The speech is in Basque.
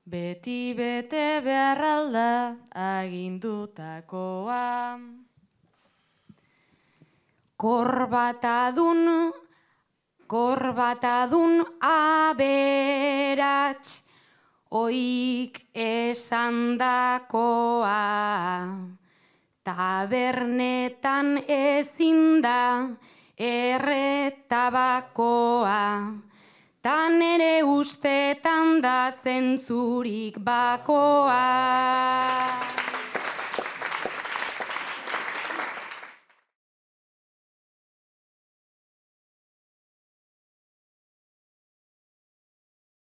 beti bete beharralda agindutakoa. Korbatadun aberats, oik esandakoa. Tabernetan ezin da erretabakoa, tan ere ustetan da zentzurik bakoa.